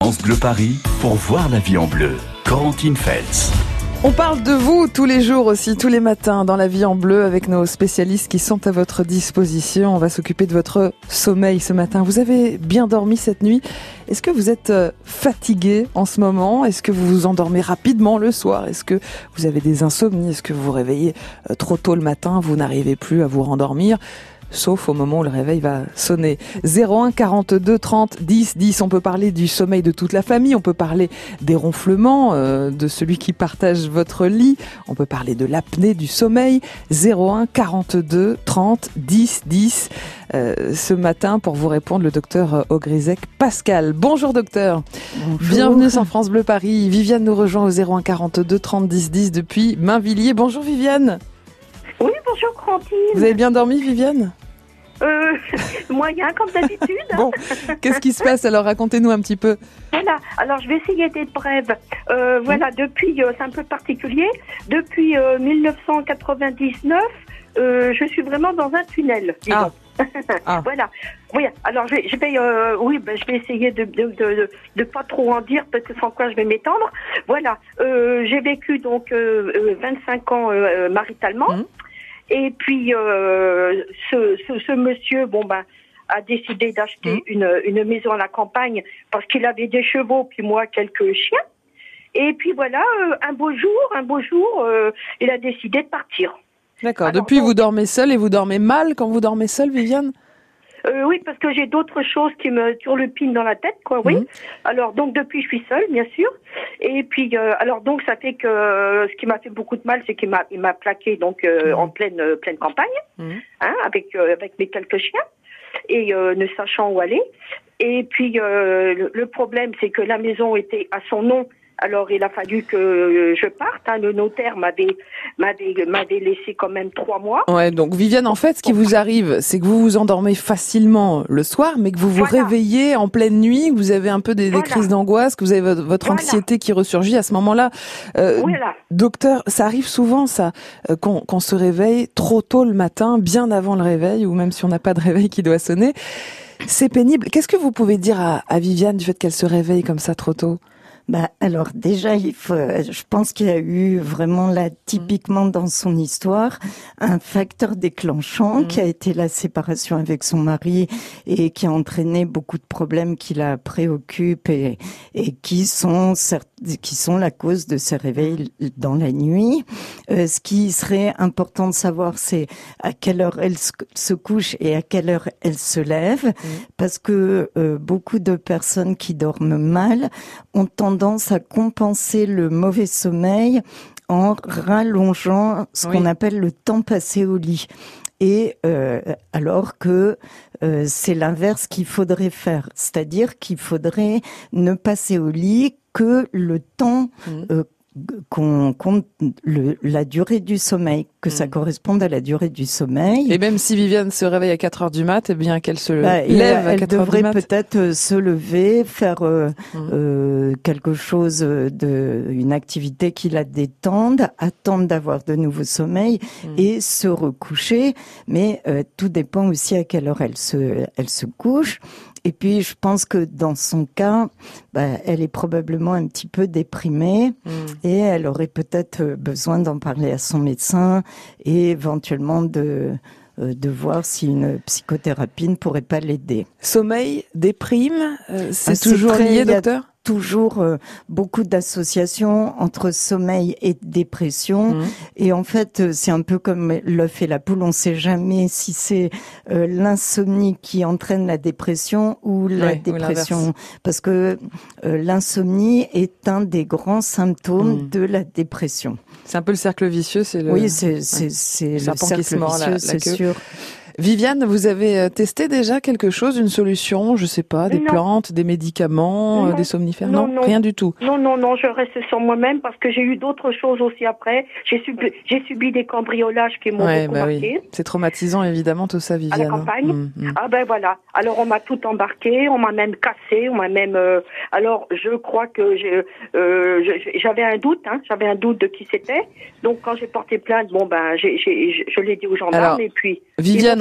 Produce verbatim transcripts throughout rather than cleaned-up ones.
France Bleu Paris pour voir la vie en bleu. Corentine Feltz. On parle de vous tous les jours aussi, tous les matins dans la vie en bleu avec nos spécialistes qui sont à votre disposition. On va s'occuper de votre sommeil ce matin. Vous avez bien dormi cette nuit? Est-ce que vous êtes fatigué en ce moment? Est-ce que vous vous endormez rapidement le soir? Est-ce que vous avez des insomnies? Est-ce que vous vous réveillez trop tôt le matin? Vous n'arrivez plus à vous rendormir? Sauf au moment où le réveil va sonner. zéro un quarante-deux trente dix dix. On peut parler du sommeil de toute la famille. On peut parler des ronflements, euh, de celui qui partage votre lit. On peut parler de l'apnée du sommeil. zéro un quarante-deux trente dix dix. Euh, ce matin, pour vous répondre, le docteur Augrizec Pascal. Bonjour docteur. Bonjour. Bienvenue sur France Bleu Paris. Viviane nous rejoint au zéro un quarante-deux trente dix dix depuis Mainvilliers. Bonjour Viviane. Oui, bonjour Corentine. Vous avez bien dormi Viviane? Euh, moyen comme d'habitude. Bon, qu'est-ce qui se passe alors? Racontez-nous un petit peu. Voilà, alors je vais essayer d'être brève. Euh, voilà, depuis, euh, c'est un peu particulier, depuis euh, dix-neuf cent quatre-vingt-dix-neuf, euh, je suis vraiment dans un tunnel, disons. Ah. Ah. Voilà. Oui. Alors je vais, je vais, euh, oui, ben, je vais essayer de de, de de de pas trop en dire parce que sans quoi je vais m'étendre. Voilà. Euh, j'ai vécu donc euh, vingt-cinq ans euh, maritalement. Mmh. Et puis euh, ce, ce ce monsieur, bon ben, a décidé d'acheter mmh. une une maison à la campagne parce qu'il avait des chevaux puis moi quelques chiens. Et puis voilà, euh, un beau jour, un beau jour, euh, il a décidé de partir. D'accord. Alors, depuis, donc, vous dormez seule et vous dormez mal quand vous dormez seule, Viviane? euh, Oui, parce que j'ai d'autres choses qui me turlupinent dans la tête, quoi. Oui. Mmh. Alors donc depuis, je suis seule, bien sûr. Et puis euh, alors donc ça fait que euh, ce qui m'a fait beaucoup de mal, c'est qu'il m'a il m'a plaqué donc euh, mmh. en pleine euh, pleine campagne, mmh. hein, avec euh, avec mes quelques chiens et euh, ne sachant où aller. Et puis euh, le, le problème, c'est que la maison était à son nom. Alors, il a fallu que je parte. Hein. Le notaire m'avait, m'avait, m'avait laissé quand même trois mois. Ouais, donc Viviane, en fait, ce qui vous arrive, c'est que vous vous endormez facilement le soir, mais que vous vous voilà. réveillez en pleine nuit, que vous avez un peu des, voilà. des crises d'angoisse, que vous avez votre, votre voilà. anxiété qui ressurgit à ce moment-là. Euh, voilà. Docteur, ça arrive souvent, ça, euh, qu'on, qu'on se réveille trop tôt le matin, bien avant le réveil, ou même si on n'a pas de réveil qui doit sonner. C'est pénible. Qu'est-ce que vous pouvez dire à, à Viviane du fait qu'elle se réveille comme ça trop tôt? Bah alors déjà il faut, je pense qu'il y a eu vraiment là typiquement dans son histoire un facteur déclenchant mmh. qui a été la séparation avec son mari et qui a entraîné beaucoup de problèmes qui la préoccupent et et qui sont qui sont la cause de ses réveils dans la nuit. Euh, ce qui serait important de savoir, c'est à quelle heure elle se couche et à quelle heure elle se lève, mmh. parce que euh, beaucoup de personnes qui dorment mal ont tendance à compenser le mauvais sommeil en rallongeant ce oui. qu'on appelle le temps passé au lit. Et euh, alors que euh, c'est l'inverse qu'il faudrait faire, c'est-à-dire qu'il faudrait ne passer au lit que le temps mmh. euh, qu'on compte le, la durée du sommeil, que mmh. ça corresponde à la durée du sommeil. Et même si Viviane se réveille à quatre heures du mat, eh bien qu'elle se bah, lève à elle quatre heures du mat. Elle devrait peut-être se lever, faire euh, mmh. euh, quelque chose de, une activité qui la détende, attendre d'avoir de nouveau sommeil mmh. et se recoucher. Mais euh, tout dépend aussi à quelle heure elle se, elle se couche. Et puis, je pense que dans son cas, bah, elle est probablement un petit peu déprimée mmh. et elle aurait peut-être besoin d'en parler à son médecin et éventuellement de, euh, de voir si une psychothérapie ne pourrait pas l'aider. Sommeil, déprime, euh, c'est ah, toujours c'est très, lié, docteur ? Toujours euh, beaucoup d'associations entre sommeil et dépression. Mmh. Et en fait, c'est un peu comme l'œuf et la poule. On ne sait jamais si c'est euh, l'insomnie qui entraîne la dépression ou la ouais, dépression. Ou parce que euh, l'insomnie est un des grands symptômes mmh. de la dépression. C'est un peu le cercle vicieux. C'est le... Oui, c'est, c'est, ouais. c'est le cercle vicieux, la, la c'est queue. Sûr. Viviane, vous avez testé déjà quelque chose, une solution, je sais pas, des non. plantes, des médicaments, non. des somnifères, non, non, non, rien du tout. Non, non, non, je reste sur moi-même parce que j'ai eu d'autres choses aussi après. J'ai subi, j'ai subi des cambriolages qui m'ont ouais, beaucoup bah marqué. Oui. C'est traumatisant évidemment tout ça, Viviane. À la campagne. Mmh, mmh. Ah ben voilà. Alors on m'a tout embarqué, on m'a même cassé, on m'a même. Euh, alors je crois que j'ai, euh, j'avais un doute, hein, j'avais un doute de qui c'était. Donc quand j'ai porté plainte, bon ben, j'ai, j'ai, je l'ai dit aux gendarmes alors, et puis. Viviane,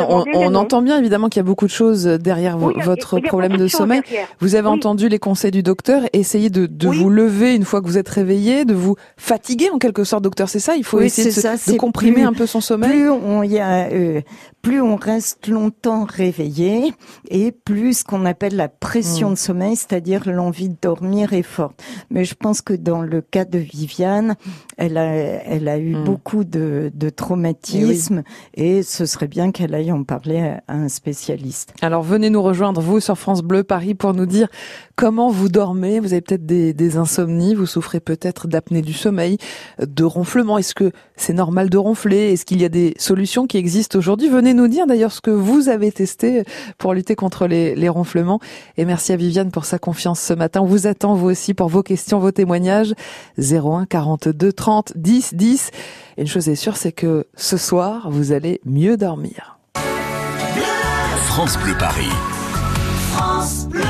on, on entend bien évidemment qu'il y a beaucoup de choses derrière oui, votre il y a problème beaucoup de, de sommeil. derrière. Vous avez oui. entendu les conseils du docteur, essayez de, de oui. vous lever une fois que vous êtes réveillé, de vous fatiguer en quelque sorte, docteur, c'est ça? Il faut oui, essayer de, ça, de comprimer plus, un peu son sommeil? Plus on, y a, euh, plus on reste longtemps réveillé et plus ce qu'on appelle la pression mmh. de sommeil, c'est-à-dire l'envie de dormir est forte. Mais je pense que dans le cas de Viviane, elle a, elle a eu mmh. beaucoup de, de traumatisme et, oui. et ce serait bien qu'elle aille en parler à, à un spécialiste. Alors venez nous rejoindre, vous, sur France Bleu Paris, pour nous dire comment vous dormez. Vous avez peut-être des, des insomnies, vous souffrez peut-être d'apnée du sommeil, de ronflement. Est-ce que c'est normal de ronfler? Est-ce qu'il y a des solutions qui existent aujourd'hui? Venez nous dire d'ailleurs ce que vous avez testé pour lutter contre les, les ronflements. Et merci à Viviane pour sa confiance ce matin. On vous attend vous aussi pour vos questions, vos témoignages. zéro un quarante-deux trente dix dix. Et une chose est sûre, c'est que ce soir, vous allez mieux dormir. France Bleu Paris. France Bleu.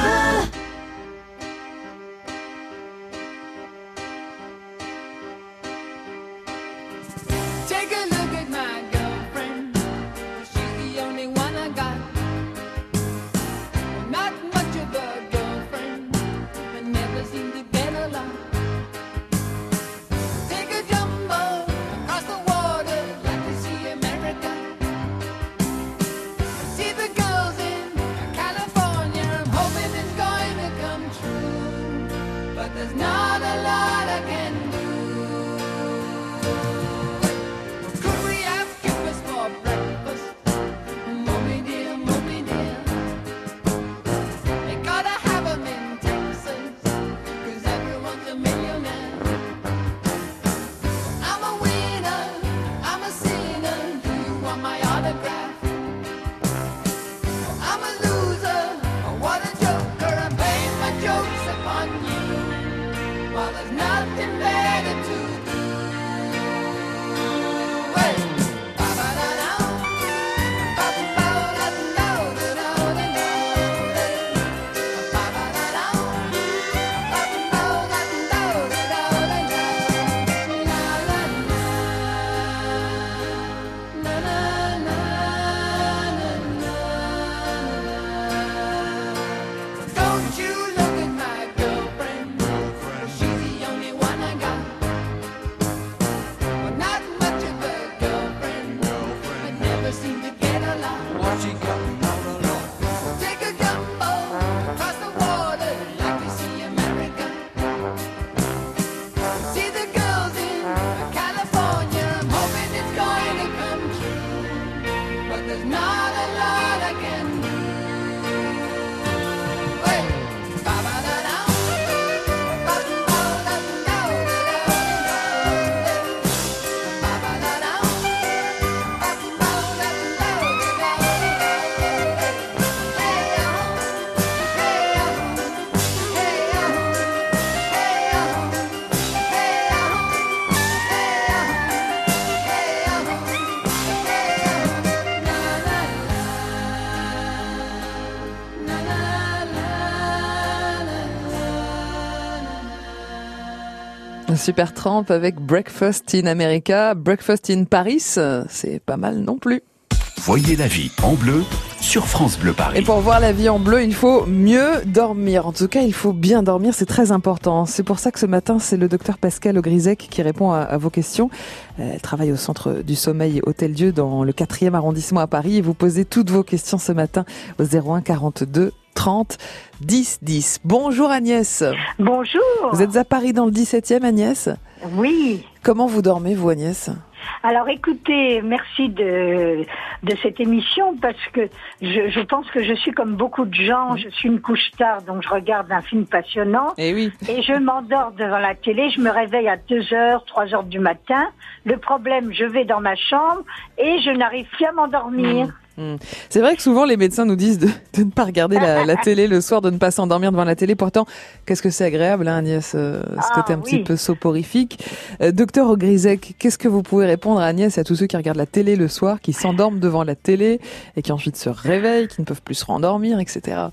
Super Tramp avec Breakfast in America, Breakfast in Paris, c'est pas mal non plus. Voyez la vie en bleu sur France Bleu Paris. Et pour voir la vie en bleu, il faut mieux dormir. En tout cas, il faut bien dormir, c'est très important. C'est pour ça que ce matin, c'est le docteur Pascal Augrizec qui répond à, à vos questions. Elle travaille au Centre du Sommeil Hôtel-Dieu dans le quatrième arrondissement à Paris. Et vous posez toutes vos questions ce matin au zéro un quarante-deux trente dix dix. Bonjour Agnès. Bonjour. Vous êtes à Paris dans le dix-septième, Agnès? Oui. Comment vous dormez, vous, Agnès? Alors écoutez, merci de de cette émission parce que je, je pense que je suis comme beaucoup de gens, je suis une couche tard donc je regarde un film passionnant et, oui. et je m'endors devant la télé, je me réveille à deux heures, trois heures du matin. Le problème, je vais dans ma chambre et je n'arrive plus à m'endormir. Mmh. Mmh. C'est vrai que souvent les médecins nous disent de, de ne pas regarder la, la télé le soir, de ne pas s'endormir devant la télé. Pourtant, qu'est-ce que c'est agréable, hein, Agnès, euh, ce côté ah, un oui. petit peu soporifique. Euh, docteur Augrizec, qu'est-ce que vous pouvez répondre à Agnès et à tous ceux qui regardent la télé le soir, qui s'endorment devant la télé et qui ensuite se réveillent, qui ne peuvent plus se rendormir, et cetera.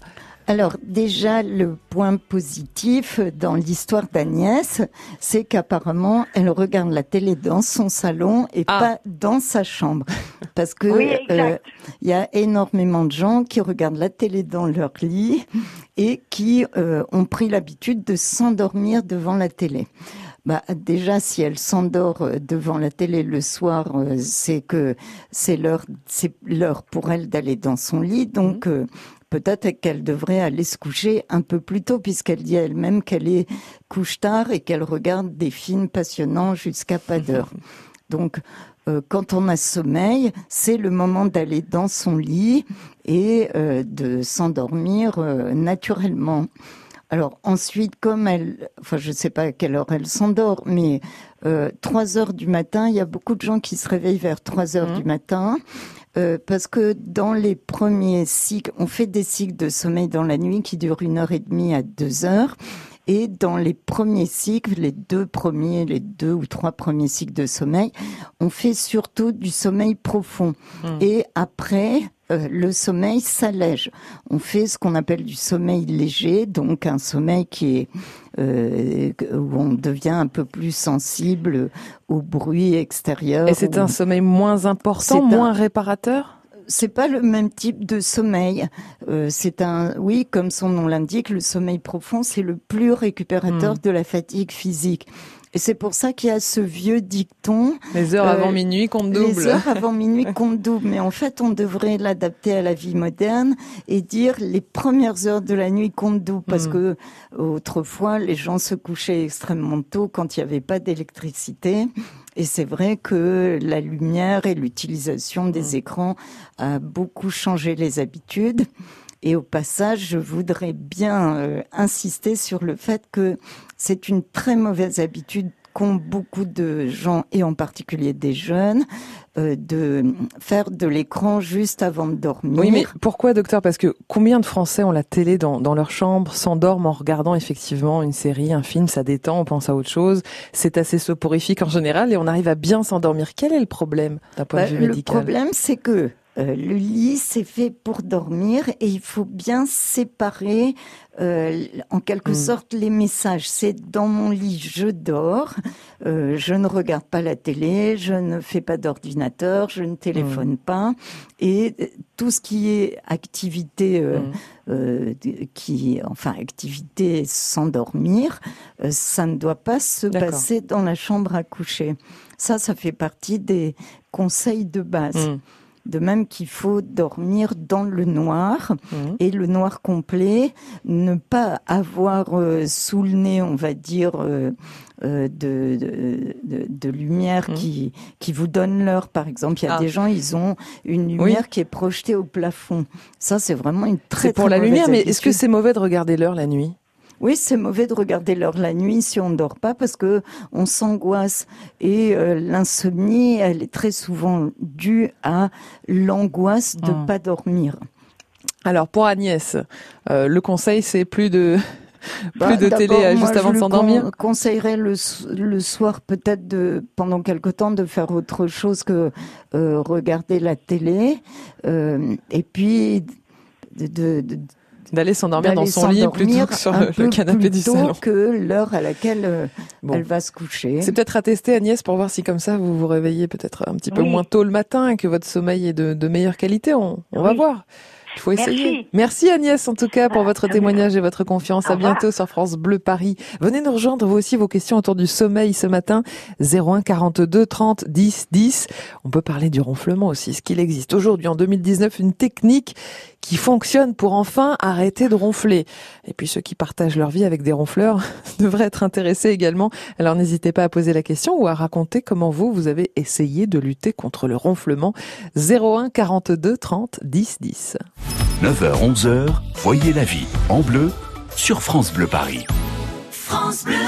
Alors déjà, le point positif dans l'histoire d'Agnès, c'est qu'apparemment, elle regarde la télé dans son salon et ah. pas dans sa chambre. Parce que oui, euh, y a énormément de gens qui regardent la télé dans leur lit et qui euh, ont pris l'habitude de s'endormir devant la télé. Bah, déjà, si elle s'endort devant la télé le soir, euh, c'est que c'est l'heure, c'est l'heure pour elle d'aller dans son lit. Donc, mmh. euh, peut-être qu'elle devrait aller se coucher un peu plus tôt, puisqu'elle dit elle-même qu'elle est couche tard et qu'elle regarde des films passionnants jusqu'à pas d'heure. Donc, euh, quand on a sommeil, c'est le moment d'aller dans son lit et euh, de s'endormir euh, naturellement. Alors ensuite, comme elle, enfin je sais pas à quelle heure elle s'endort, mais euh, trois heures du matin, il y a beaucoup de gens qui se réveillent vers trois heures mmh. du matin, euh, parce que dans les premiers cycles, on fait des cycles de sommeil dans la nuit qui durent une heure et demie à deux heures. Et dans les premiers cycles, les deux premiers, les deux ou trois premiers cycles de sommeil, on fait surtout du sommeil profond. Mmh. Et après, euh, le sommeil s'allège. On fait ce qu'on appelle du sommeil léger, donc un sommeil qui est euh, où on devient un peu plus sensible au bruit extérieur. Et c'est ou... un sommeil moins important, moins un... réparateur ? C'est pas le même type de sommeil. Euh, c'est un, oui, comme son nom l'indique, le sommeil profond, c'est le plus récupérateur mmh. de la fatigue physique. Et c'est pour ça qu'il y a ce vieux dicton. Les heures euh, avant minuit comptent double. Les heures avant minuit comptent double. Mais en fait, on devrait l'adapter à la vie moderne et dire les premières heures de la nuit comptent double. Parce mmh. que autrefois, les gens se couchaient extrêmement tôt quand il n'y avait pas d'électricité. Et c'est vrai que la lumière et l'utilisation des mmh. écrans a beaucoup changé les habitudes. Et au passage, je voudrais bien euh, insister sur le fait que c'est une très mauvaise habitude qu'ont beaucoup de gens, et en particulier des jeunes, euh, de faire de l'écran juste avant de dormir. Oui, mais pourquoi, docteur ? Parce que combien de Français ont la télé dans, dans leur chambre, s'endorment en regardant effectivement une série, un film, ça détend, on pense à autre chose. C'est assez soporifique en général et on arrive à bien s'endormir. Quel est le problème d'un point bah, de vue médical ? Le problème, c'est que Euh, le lit, c'est fait pour dormir et il faut bien séparer euh, en quelque mmh. sorte les messages. C'est dans mon lit, je dors, euh, je ne regarde pas la télé, je ne fais pas d'ordinateur, je ne téléphone mmh. pas. Et tout ce qui est activité, euh, mmh. euh, qui, enfin activité s'endormir, euh, ça ne doit pas se D'accord. passer dans la chambre à coucher. Ça, ça fait partie des conseils de base. Mmh. De même qu'il faut dormir dans le noir mmh. et le noir complet, ne pas avoir euh, sous le nez, on va dire, euh, euh, de, de, de, de lumière mmh. qui, qui vous donne l'heure. Par exemple, il y a ah. des gens, ils ont une lumière oui. qui est projetée au plafond. Ça, c'est vraiment une très, c'est pour très la lumière, habitude. Mais est-ce que c'est mauvais de regarder l'heure la nuit ? Oui, c'est mauvais de regarder l'heure la nuit si on ne dort pas parce que on s'angoisse et euh, l'insomnie, elle est très souvent due à l'angoisse de mmh. pas dormir. Alors pour Agnès, euh, le conseil c'est plus de bah, plus de télé euh, juste avant de s'endormir. Je con- conseillerais le le soir peut-être de pendant quelque temps de faire autre chose que euh, regarder la télé euh, et puis de, de, de D'aller s'endormir d'aller dans son lit plutôt que sur le, le canapé du salon. Plutôt que l'heure à laquelle euh, bon. elle va se coucher. C'est peut-être à tester, Agnès, pour voir si comme ça vous vous réveillez peut-être un petit peu oui. moins tôt le matin et que votre sommeil est de, de meilleure qualité. On, on oui. va voir. Il faut essayer. Merci. Merci Agnès en tout cas pour votre témoignage et votre confiance. À bientôt sur France Bleu Paris. Venez nous rejoindre vous aussi vos questions autour du sommeil ce matin. zéro un quarante-deux trente dix dix. On peut parler du ronflement aussi. Est-ce qu'il existe aujourd'hui en deux mille dix-neuf une technique qui fonctionne pour enfin arrêter de ronfler? Et puis ceux qui partagent leur vie avec des ronfleurs devraient être intéressés également. Alors n'hésitez pas à poser la question ou à raconter comment vous, vous avez essayé de lutter contre le ronflement. zéro un quarante-deux trente dix dix. neuf heures onze heures, voyez la vie en bleu sur France Bleu Paris. France Bleu.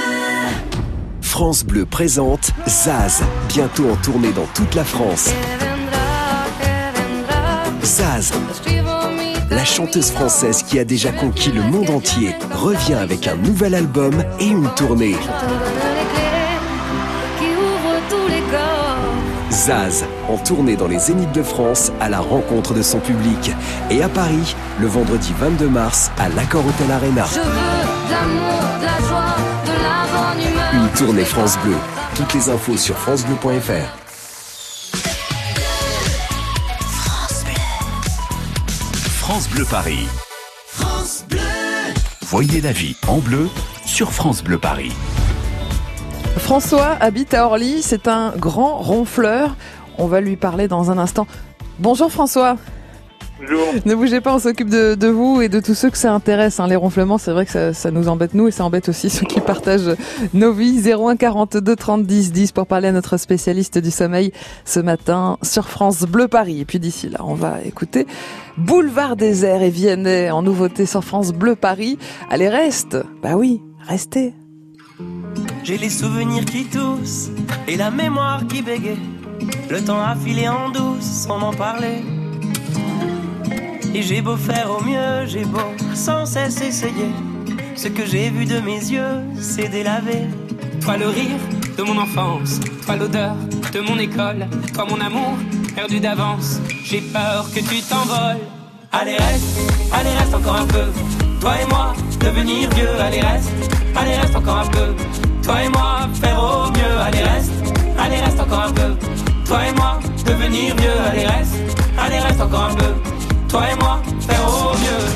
France Bleu présente Zaz, bientôt en tournée dans toute la France. Zaz, la chanteuse française qui a déjà conquis le monde entier, revient avec un nouvel album et une tournée. Zaz, en tournée dans les Zéniths de France à la rencontre de son public. Et à Paris, le vendredi vingt-deux mars, à l'Accor Hotel Arena. Je veux de l'amour, de la joie, de la bonne humeur. Une tournée France Bleu. Toutes les infos sur francebleu point f r. France Bleu Paris. France Bleu. Voyez la vie en bleu sur France Bleu Paris. François habite à Orly, c'est un grand ronfleur. On va lui parler dans un instant. Bonjour François. Bonjour. Ne bougez pas, on s'occupe de, de vous et de tous ceux que ça intéresse. Hein. Les ronflements, c'est vrai que ça, ça nous embête nous et ça embête aussi ceux qui partagent nos vies. zéro un quarante-deux trente dix dix pour parler à notre spécialiste du sommeil ce matin sur France Bleu Paris. Et puis d'ici là, on va écouter Boulevard Désert et Vianney en nouveauté sur France Bleu Paris. Allez, reste. Bah oui, restez. J'ai les souvenirs qui toussent et la mémoire qui bégaye. Le temps a filé en douce sans m'en parler. Et j'ai beau faire au mieux, j'ai beau sans cesse essayer. Ce que j'ai vu de mes yeux, c'est délavé. Toi le rire de mon enfance, toi l'odeur de mon école, toi mon amour perdu d'avance. J'ai peur que tu t'envoles. Allez reste, allez reste encore un peu. Toi et moi, devenir vieux. Allez reste, allez reste encore un peu. Toi et moi, faire au mieux. Allez reste, allez reste encore un peu. Toi et moi, devenir vieux. Allez reste, allez reste encore un peu. Toi et moi, faire au mieux.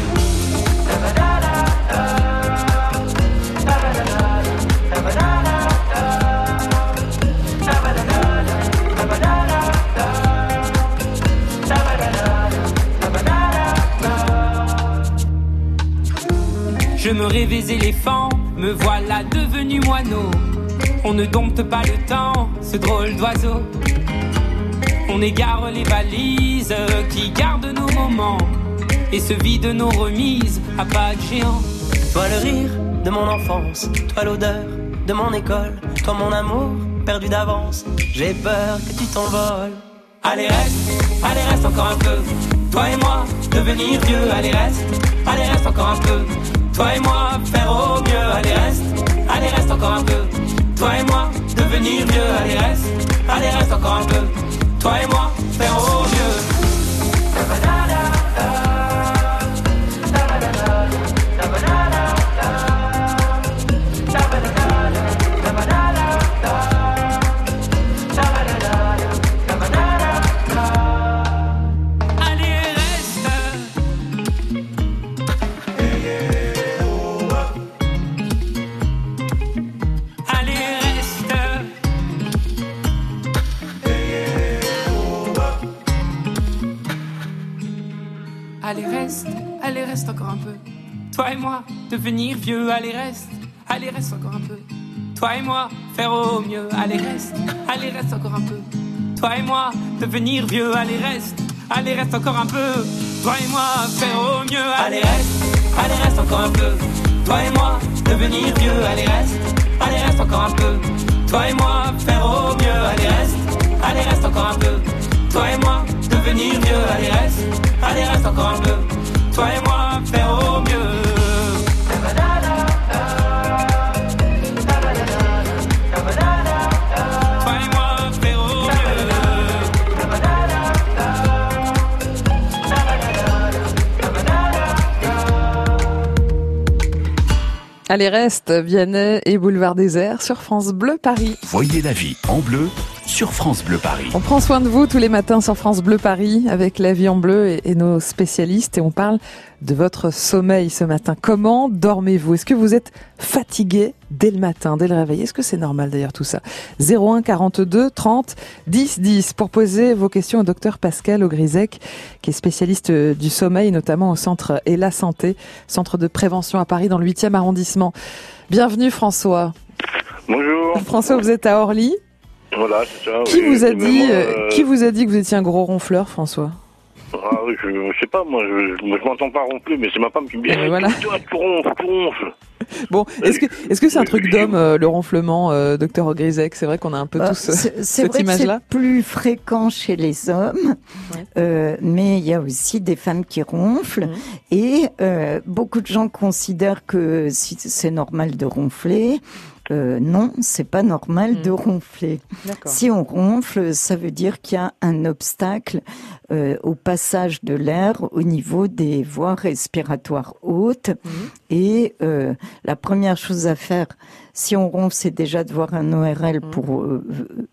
Je me rêvais éléphant, me voilà devenu moineau. On ne dompte pas le temps, ce drôle d'oiseau. On égare les balises qui gardent nos moments et se vident nos remises à pas de géant. Toi le rire de mon enfance, toi l'odeur de mon école, toi mon amour perdu d'avance. J'ai peur que tu t'envoles. Allez reste, allez reste encore un peu. Toi et moi, devenir vieux. Allez reste, allez reste encore un peu. Toi et moi, faire au mieux. Allez reste, allez reste encore un peu. Toi et moi, devenir vieux. Allez reste, allez reste encore un peu. Toi et moi, faire au mieux. Allez reste. Allez reste. Allez reste, allez reste encore un peu. Toi et moi, devenir vieux. Allez reste, allez reste encore un peu. Toi et moi, faire au mieux. Allez reste, allez reste encore un peu. Toi et moi, devenir vieux. Allez reste, allez reste encore un peu. Toi et moi, faire au mieux. Allez reste, allez reste encore un peu. Toi et moi, devenir vieux. Allez reste, allez reste encore un peu. Toi et moi, faire au mieux. Allez reste, allez reste encore un peu. Toi et moi, devenir vieux. Allez reste, allez reste encore un peu. Toi et moi, faire au mieux. Allez, reste, Vianney et Boulevard Désert sur France Bleu Paris. Voyez la vie en bleu sur France Bleu Paris. On prend soin de vous tous les matins sur France Bleu Paris avec La Vie en Bleu et, et nos spécialistes et on parle de votre sommeil ce matin. Comment dormez-vous? Est-ce que vous êtes fatigué dès le matin, dès le réveil? Est-ce que c'est normal d'ailleurs tout ça? zéro un quarante-deux trente dix dix pour poser vos questions au docteur Pascal Augrizec qui est spécialiste du sommeil notamment au centre Et la Santé, centre de prévention à Paris dans le huitième arrondissement. Bienvenue François. Bonjour. François, vous êtes à Orly. Voilà, c'est ça. Qui oui, vous a dit, euh... qui vous a dit que vous étiez un gros ronfleur, François? Ah oui, je, je sais pas, moi, je, je, je m'entends pas ronfler, mais c'est ma femme qui me dit, euh, voilà. toi, tu ronfles, tu ronfles. Bon, est-ce que est-ce que c'est un truc d'homme, euh, le ronflement, euh, docteur Grisec? C'est vrai qu'on a un peu bah, tous euh, c'est, c'est cette vrai image-là. Que c'est plus fréquent chez les hommes, ouais. euh, mais il y a aussi des femmes qui ronflent. Mmh. Et euh, beaucoup de gens considèrent que si c'est normal de ronfler. Euh, non, c'est pas normal mmh. de ronfler. D'accord. Si on ronfle, ça veut dire qu'il y a un obstacle euh, au passage de l'air au niveau des voies respiratoires hautes. Mmh. Et euh, la première chose à faire, si on ronfle, c'est déjà de voir un O R L mmh. pour euh,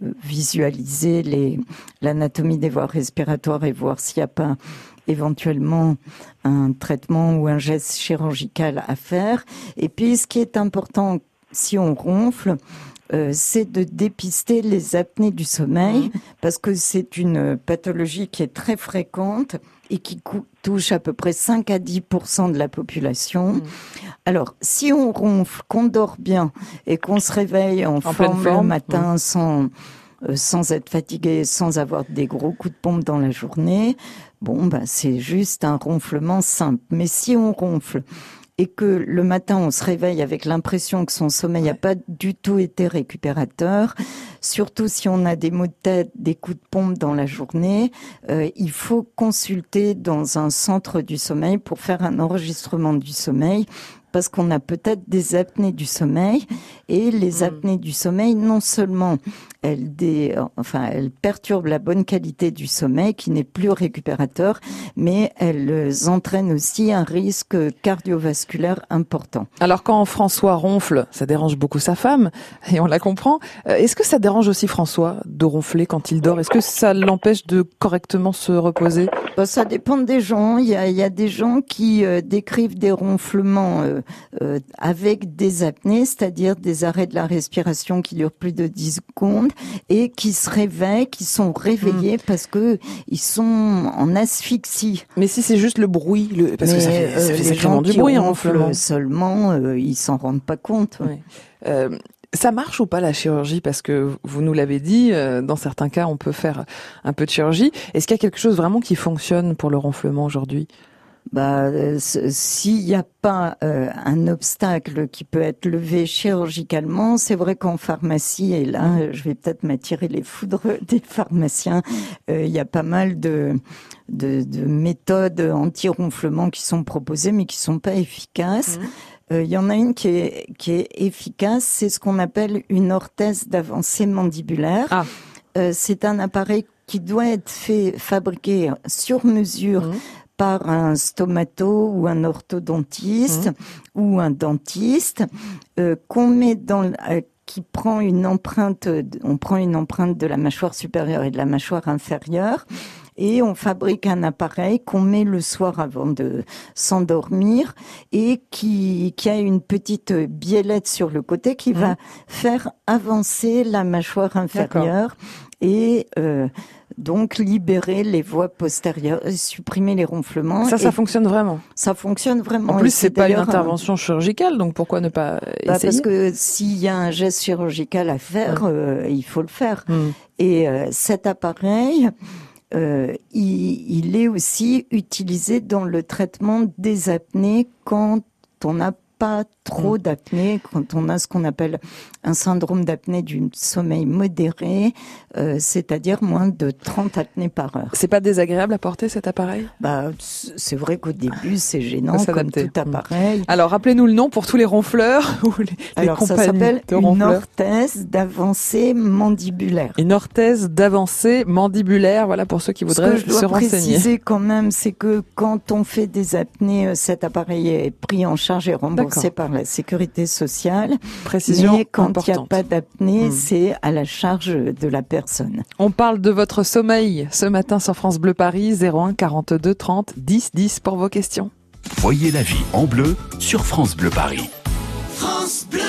visualiser les, l'anatomie des voies respiratoires et voir s'il n'y a pas éventuellement un traitement ou un geste chirurgical à faire. Et puis, ce qui est important, si on ronfle, euh, c'est de dépister les apnées du sommeil, mmh. parce que c'est une pathologie qui est très fréquente et qui cou- touche à peu près cinq à dix pour cent de la population. Mmh. Alors, si on ronfle, qu'on dort bien et qu'on se réveille en, en forme, forme le matin mmh. sans, euh, sans être fatigué, sans avoir des gros coups de pompe dans la journée, bon, bah, c'est juste un ronflement simple. Mais si on ronfle et que le matin, on se réveille avec l'impression que son sommeil n'a ouais. pas du tout été récupérateur, surtout si on a des maux de tête, des coups de pompe dans la journée, euh, il faut consulter dans un centre du sommeil pour faire un enregistrement du sommeil, parce qu'on a peut-être des apnées du sommeil, et les apnées du sommeil, non seulement elles, dé, enfin, elles perturbent la bonne qualité du sommeil, qui n'est plus récupérateur, mais elles entraînent aussi un risque cardiovasculaire important. Alors quand François ronfle, ça dérange beaucoup sa femme, et on la comprend. Est-ce que ça dérange aussi François de ronfler quand il dort? Est-ce que ça l'empêche de correctement se reposer? Bah, ça dépend des gens. Il y a, il y a des gens qui euh, décrivent des ronflements euh, euh, avec des apnées, c'est-à-dire des arrêts de la respiration qui durent plus de dix secondes et qui se réveillent, qui sont réveillés mmh. parce que ils sont en asphyxie. Mais si c'est juste le bruit, le... parce Mais, que ça fait, ça euh, fait sacrément du bruit en ronflement. Seulement, euh, ils s'en rendent pas compte. Oui. Euh, ça marche ou pas la chirurgie? Parce que vous nous l'avez dit, euh, dans certains cas, on peut faire un peu de chirurgie. Est-ce qu'il y a quelque chose vraiment qui fonctionne pour le ronflement aujourd'hui? Bah, euh, s'il n'y a pas euh, un obstacle qui peut être levé chirurgicalement, c'est vrai qu'en pharmacie, et là, je vais peut-être m'attirer les foudres des pharmaciens, euh, il y a pas mal de, de, de méthodes anti-ronflement qui sont proposées, mais qui sont pas efficaces. Mmh. Euh, il y en a une qui est, qui est efficace, c'est ce qu'on appelle une orthèse d'avancée mandibulaire. Ah. Euh, c'est un appareil qui doit être fait, fabriqué sur mesure, mmh. par un stomato ou un orthodontiste mmh. ou un dentiste, euh, qu'on met dans, euh, qui prend une empreinte, on prend une empreinte de la mâchoire supérieure et de la mâchoire inférieure, et on fabrique un appareil qu'on met le soir avant de s'endormir et qui, qui a une petite biellette sur le côté qui mmh. va faire avancer la mâchoire inférieure. D'accord. Et euh, donc libérer les voies postérieures, supprimer les ronflements. Ça, ça fonctionne vraiment. Ça fonctionne vraiment. En plus, c'est, c'est pas une intervention un... chirurgicale, donc pourquoi ne pas essayer? Bah parce que s'il y a un geste chirurgical à faire, ouais. euh, il faut le faire. Mmh. Et euh, cet appareil, euh, il, il est aussi utilisé dans le traitement des apnées quand on n'a pas trop d'apnée, quand on a ce qu'on appelle un syndrome d'apnée du sommeil modéré, euh, c'est-à-dire moins de trente apnées par heure. C'est pas désagréable à porter cet appareil? Bah, c'est vrai qu'au début c'est gênant comme tout appareil. Alors rappelez-nous le nom pour tous les ronfleurs ou les, les Alors compagnies ça s'appelle de une ronfleurs. orthèse d'avancée mandibulaire. Une orthèse d'avancée mandibulaire, voilà pour ceux qui voudraient se renseigner. Ce que je dois préciser quand même, c'est que quand on fait des apnées, cet appareil est pris en charge et remboursé D'accord. par la sécurité sociale. Précision mais quand importante. il n'y a pas d'apnée, mmh. c'est à la charge de la personne. On parle de votre sommeil ce matin sur France Bleu Paris, zéro un quarante-deux trente dix dix pour vos questions. Voyez la vie en bleu sur France Bleu Paris. France Bleu.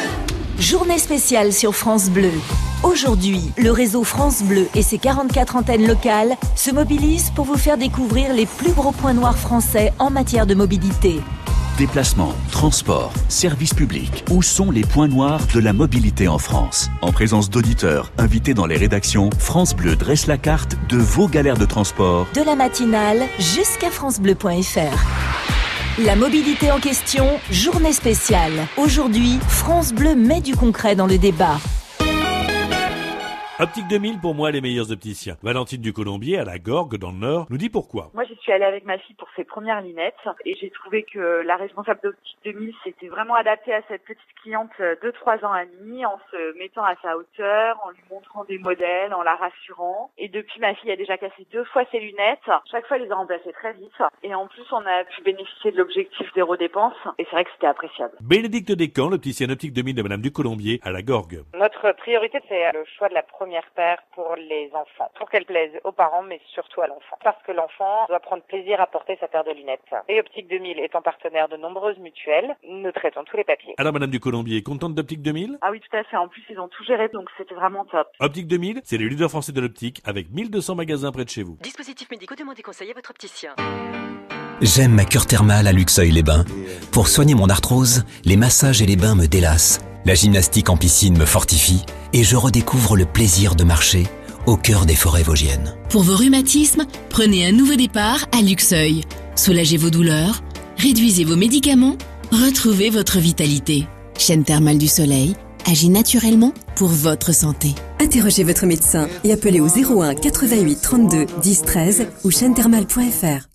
Journée spéciale sur France Bleu. Aujourd'hui, le réseau France Bleu et ses quarante-quatre antennes locales se mobilisent pour vous faire découvrir les plus gros points noirs français en matière de mobilité. Déplacement, transport, services publics. Où sont les points noirs de la mobilité en France? En présence d'auditeurs invités dans les rédactions, France Bleu dresse la carte de vos galères de transport. De la matinale jusqu'à francebleu point f r. La mobilité en question, journée spéciale. Aujourd'hui, France Bleu met du concret dans le débat. Optique deux mille, pour moi, les meilleurs opticiens. Valentine du Colombier, à la Gorgue, dans le Nord, nous dit pourquoi. Moi, j'y suis allée avec ma fille pour ses premières lunettes et j'ai trouvé que la responsable d'Optique deux mille s'était vraiment adaptée à cette petite cliente de trois ans et demi en se mettant à sa hauteur, en lui montrant des modèles, en la rassurant. Et depuis, ma fille a déjà cassé deux fois ses lunettes. Chaque fois, elle les a remplacées très vite. Et en plus, on a pu bénéficier de l'objectif zéro dépense et c'est vrai que c'était appréciable. Bénédicte Descamps, l'opticienne Optique deux mille de Madame du Colombier, à la Gorgue. Notre priorité, c'est le choix de la première paire pour les enfants, pour qu'elle plaise aux parents, mais surtout à l'enfant. Parce que l'enfant doit prendre plaisir à porter sa paire de lunettes. Et Optique deux mille étant partenaire de nombreuses mutuelles, nous traitons tous les papiers. Alors Madame du Colombier, contente d'Optique deux mille? Ah oui, tout à fait. En plus, ils ont tout géré, donc c'était vraiment top. Optique deux mille, c'est le leader français de l'optique, avec mille deux cents magasins près de chez vous. Dispositifs médicaux, demandez conseil à votre opticien. J'aime ma cure thermale à Luxeuil-les-Bains. Pour soigner mon arthrose, les massages et les bains me délassent. La gymnastique en piscine me fortifie et je redécouvre le plaisir de marcher au cœur des forêts vosgiennes. Pour vos rhumatismes, prenez un nouveau départ à Luxeuil. Soulagez vos douleurs, réduisez vos médicaments, retrouvez votre vitalité. Chaîne thermale du soleil agit naturellement pour votre santé. Interrogez votre médecin et appelez au zéro un quatre-vingt-huit trente-deux dix treize ou chaîne thermale point f r.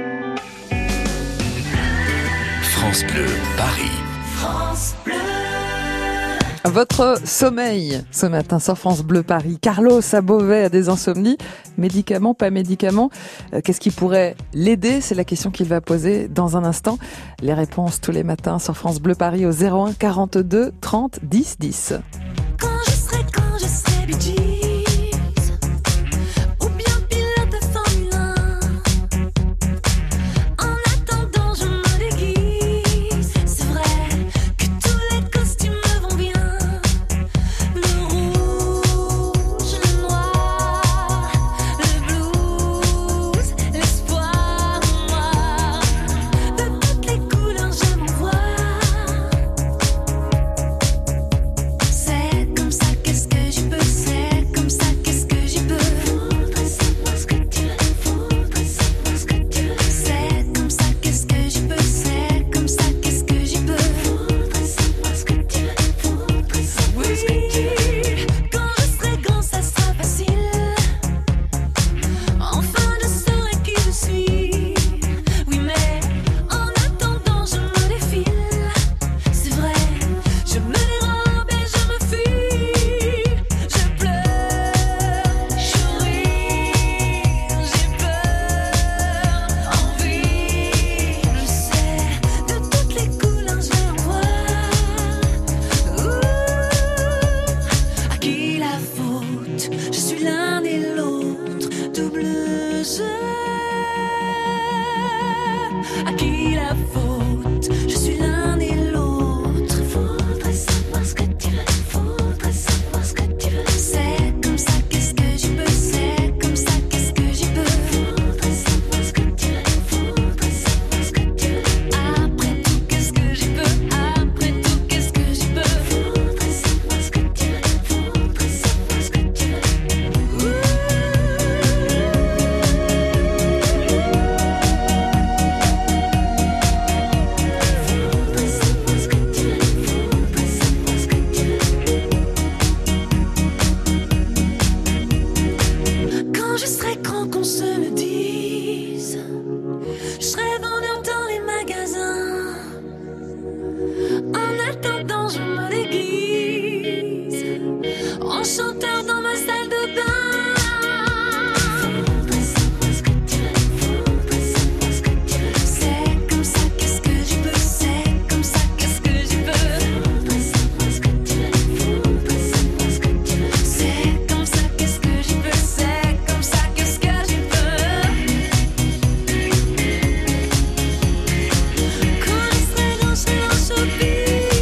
France Bleu, Paris. France Bleu. Votre sommeil ce matin sur France Bleu Paris. Carlos à Beauvais a des insomnies. Médicaments, pas médicaments. Euh, qu'est-ce qui pourrait l'aider? C'est la question qu'il va poser dans un instant. Les réponses tous les matins sur France Bleu Paris au zéro un quarante-deux trente dix dix. Quand je serai, quand je serai Bee Gees, ou bien pilote de Formule un. En attendant, je me déguise. C'est vrai que tous les costumes me vont bien. Le rouge, le noir, le blues, l'espoir noir. De toutes les couleurs, je m'envoie. C'est comme ça, qu'est-ce que j'y peux? C'est comme ça, qu'est-ce que j'y peux? Faudrait savoir ce que tu veux, faudrait savoir ce que tu veux. C'est comme ça, qu'est-ce que j'y peux? C'est comme ça, qu'est-ce que j'y peux? Faudrait savoir ce que tu veux, faudrait savoir ce que tu veux. Quand je serai grand, ça sera facile. Enfin, je saurai qui je suis. Oui, mais en attendant, je me défile. C'est vrai, je me dérobe et je me fuis. Je pleure, je ris, j'ai peur, envie. Je sais, de toutes les couleurs, je vais en voir. Ouh, à qui la faute? Je suis l'un et l'autre, double jeu. À qui la faute? Je suis l'un et l'autre. Faudrait savoir ce que tu veux, faudrait savoir ce que tu veux. C'est comme ça, qu'est-ce que j'y peux? C'est comme ça, qu'est-ce que j'y peux? Faudrait savoir ce que tu veux, faudrait savoir ce que tu veux. Après tout, qu'est-ce que j'y peux? Après tout, qu'est-ce que j'y peux? Faudrait savoir ce que tu veux, faudrait savoir ce que tu veux. Quand je serai grand, qu'on se le dise, je serai vendeur dans les magasins. En attendant, je me déguise en chanteur dans ma salle de bain. Faudrait savoir ce que tu veux, faudrait savoir ce que tu veux. C'est comme ça, qu'est-ce que j'y peux? C'est comme ça, qu'est-ce que j'y peux? Faudrait savoir ce que tu veux, faudrait savoir ce que tu veux. C'est comme ça, qu'est-ce que j'y peux? C'est comme ça, qu'est-ce que j'y peux? Quand je serai grand, je serai en showbiz.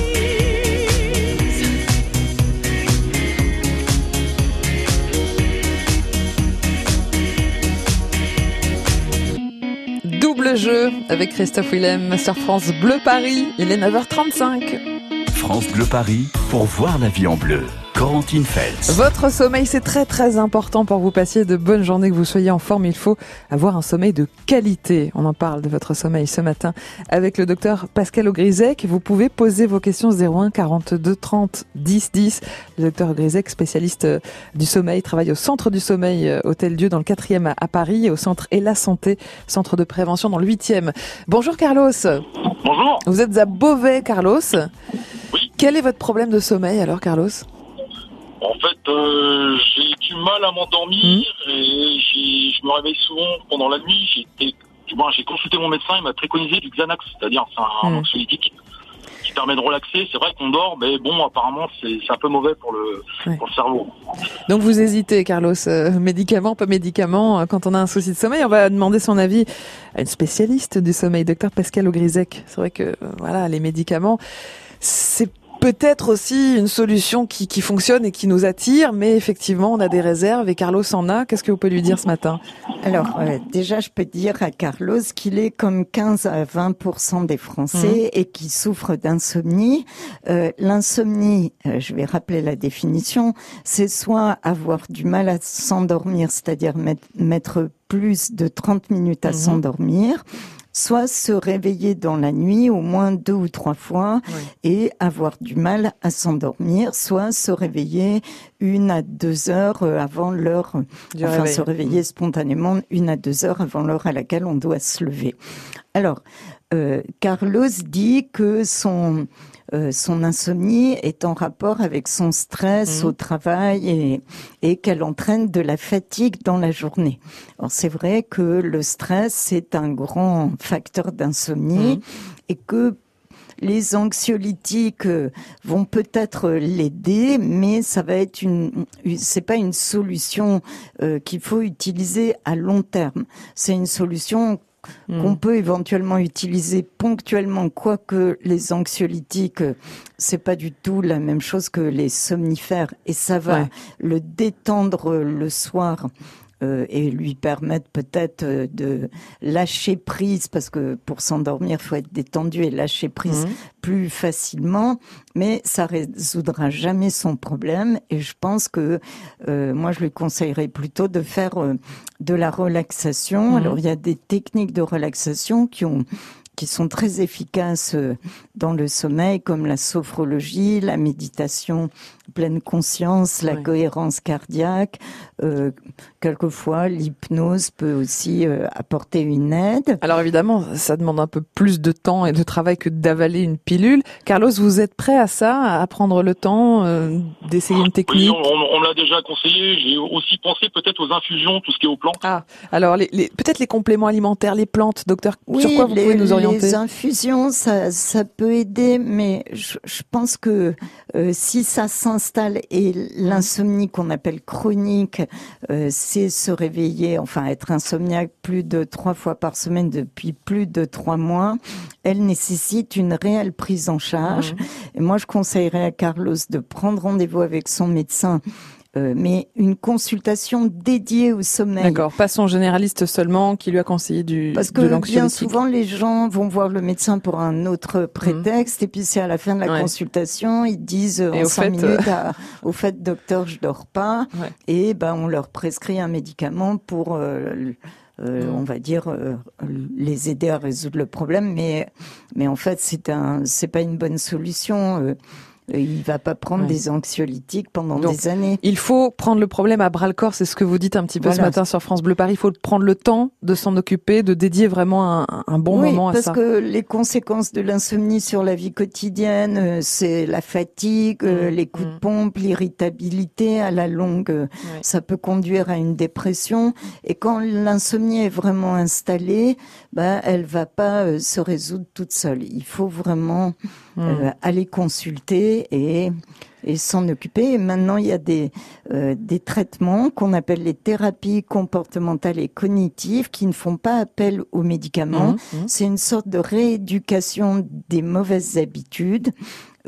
Double jeu avec Christophe Willem sur France Bleu Paris. Il est neuf heures trente-cinq. France Bleu Paris, pour voir la vie en bleu. Corentine Feltz. Votre sommeil, c'est très très important pour que vous passiez de bonnes journées, que vous soyez en forme. Il faut avoir un sommeil de qualité. On en parle de votre sommeil ce matin avec le docteur Pascal Augrizec. Vous pouvez poser vos questions zéro un quarante-deux trente dix dix. Le docteur Augrizec, spécialiste du sommeil, travaille au Centre du Sommeil Hôtel Dieu dans le quatrième à Paris et au Centre Et la Santé, Centre de prévention dans le huitième. Bonjour Carlos. Bonjour. Vous êtes à Beauvais, Carlos. Oui. Quel est votre problème de sommeil alors, Carlos ? En fait, euh, j'ai du mal à m'endormir mmh. et j'ai, je me réveille souvent pendant la nuit. J'ai, été, bon, j'ai consulté mon médecin, il m'a préconisé du Xanax, c'est-à-dire c'est un mmh. anxiolytique qui permet de relaxer. C'est vrai qu'on dort, mais bon, apparemment, c'est, c'est un peu mauvais pour le, ouais. pour le cerveau. Donc vous hésitez, Carlos, euh, médicament, pas médicament, quand on a un souci de sommeil. On va demander son avis à une spécialiste du sommeil, docteur Pascal Augrizec. C'est vrai que euh, voilà, les médicaments, c'est peut-être aussi une solution qui, qui fonctionne et qui nous attire, mais effectivement, on a des réserves et Carlos en a. Qu'est-ce que vous pouvez lui dire ce matin ? Alors, euh, déjà, je peux dire à Carlos qu'il est comme quinze à vingt pour cent des Français mmh. et qui souffrent d'insomnie. Euh, l'insomnie, euh, je vais rappeler la définition, c'est soit avoir du mal à s'endormir, c'est-à-dire mettre, mettre plus de trente minutes à mmh. s'endormir, soit se réveiller dans la nuit au moins deux ou trois fois oui. et avoir du mal à s'endormir, soit se réveiller une à deux heures avant l'heure, du enfin réveil. se réveiller spontanément une à deux heures avant l'heure à laquelle on doit se lever. Alors, euh, Carlos dit que son Euh, son insomnie est en rapport avec son stress mmh. au travail et, et qu'elle entraîne de la fatigue dans la journée. Alors c'est vrai que le stress c'est un grand facteur d'insomnie mmh. et que les anxiolytiques vont peut-être l'aider, mais ça va être une, c'est pas une solution euh, qu'il faut utiliser à long terme. C'est une solution Mmh. qu'on peut éventuellement utiliser ponctuellement, quoique les anxiolytiques, c'est pas du tout la même chose que les somnifères, et ça va ouais. le détendre le soir. Euh, et lui permettre peut-être euh, de lâcher prise, parce que pour s'endormir, il faut être détendu et lâcher prise mmh. plus facilement, mais ça résoudra jamais son problème. Et je pense que euh, moi, je lui conseillerais plutôt de faire euh, de la relaxation. Mmh. Alors, il y a des techniques de relaxation qui ont qui sont très efficaces dans le sommeil, comme la sophrologie, la méditation pleine conscience, la oui. cohérence cardiaque. Euh, quelquefois, l'hypnose peut aussi euh, apporter une aide. Alors évidemment, ça demande un peu plus de temps et de travail que d'avaler une pilule. Carlos, vous êtes prêt à ça, à prendre le temps euh, d'essayer une technique ? Oui, on, on, on me l'a déjà conseillé. J'ai aussi pensé peut-être aux infusions, tout ce qui est aux plantes. Ah, alors les, les, peut-être les compléments alimentaires, les plantes, docteur, oui, sur quoi vous les, pouvez nous orienter ? Les infusions, ça, ça peut aider, mais je, je pense que euh, si ça s'installe et l'insomnie qu'on appelle chronique, euh, c'est se réveiller, enfin être insomniaque plus de trois fois par semaine depuis plus de trois mois, elle nécessite une réelle prise en charge. Mmh. Et moi, je conseillerais à Carlos de prendre rendez-vous avec son médecin. Euh, mais une consultation dédiée au sommeil. D'accord, pas son généraliste seulement qui lui a conseillé du Parce que de bien souvent les gens vont voir le médecin pour un autre prétexte mmh. et puis c'est à la fin de la ouais. consultation ils disent et en cinq fait, minutes euh... à, au fait docteur je dors pas ouais. et ben on leur prescrit un médicament pour euh, Euh, mmh. on va dire euh, les aider à résoudre le problème, mais mais en fait c'est un c'est pas une bonne solution. Euh, Il va pas prendre ouais. des anxiolytiques pendant Donc, des années. Il faut prendre le problème à bras-le-corps, c'est ce que vous dites un petit peu voilà. ce matin sur France Bleu Paris. Il faut prendre le temps de s'en occuper, de dédier vraiment un, un bon oui, moment à ça. Oui, parce que les conséquences de l'insomnie sur la vie quotidienne, c'est la fatigue, mmh. les coups mmh. de pompe, l'irritabilité à la longue. Ouais. Ça peut conduire à une dépression. Et quand l'insomnie est vraiment installée, bah, elle va pas euh, se résoudre toute seule. Il faut vraiment mmh. euh, aller consulter et et s'en occuper. Et maintenant, il y a des euh, des traitements qu'on appelle les thérapies comportementales et cognitives qui ne font pas appel aux médicaments. Mmh, mmh. C'est une sorte de rééducation des mauvaises habitudes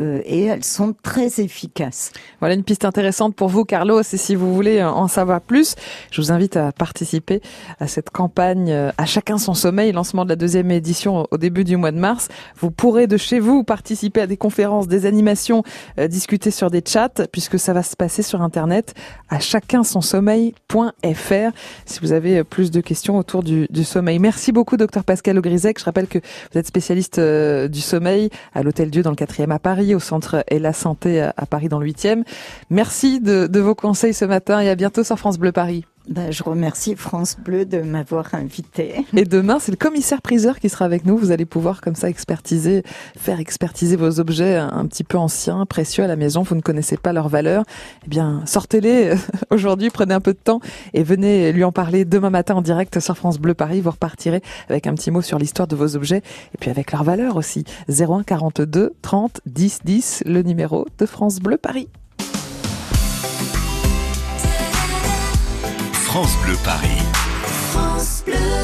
euh, et elles sont très efficaces. Voilà une piste intéressante pour vous, Carlos. Et si vous voulez en savoir plus, je vous invite à participer à cette campagne À chacun son sommeil, lancement de la deuxième édition au début du mois de mars. Vous pourrez de chez vous participer à des conférences, des animations, euh, discuter sur des chats, puisque ça va se passer sur Internet à chacun son sommeil point f r si vous avez plus de questions autour du, du sommeil. Merci beaucoup, docteur Pascal Augrisec. Je rappelle que vous êtes spécialiste euh, du sommeil à l'Hôtel Dieu dans le quatrième à Paris, au centre Et la Santé à, à Paris dans le huitième. Merci de, de vos conseils ce matin et à bientôt sur France Bleu Paris. Ben, je remercie France Bleu de m'avoir invité. Et demain, c'est le commissaire priseur qui sera avec nous. Vous allez pouvoir comme ça expertiser, faire expertiser vos objets un petit peu anciens, précieux à la maison. Vous ne connaissez pas leur valeur. Eh bien, sortez-les aujourd'hui, prenez un peu de temps et venez lui en parler demain matin en direct sur France Bleu Paris. Vous repartirez avec un petit mot sur l'histoire de vos objets et puis avec leur valeur aussi. zéro un quarante-deux trente dix dix, le numéro de France Bleu Paris. France Bleu Paris. France Bleu.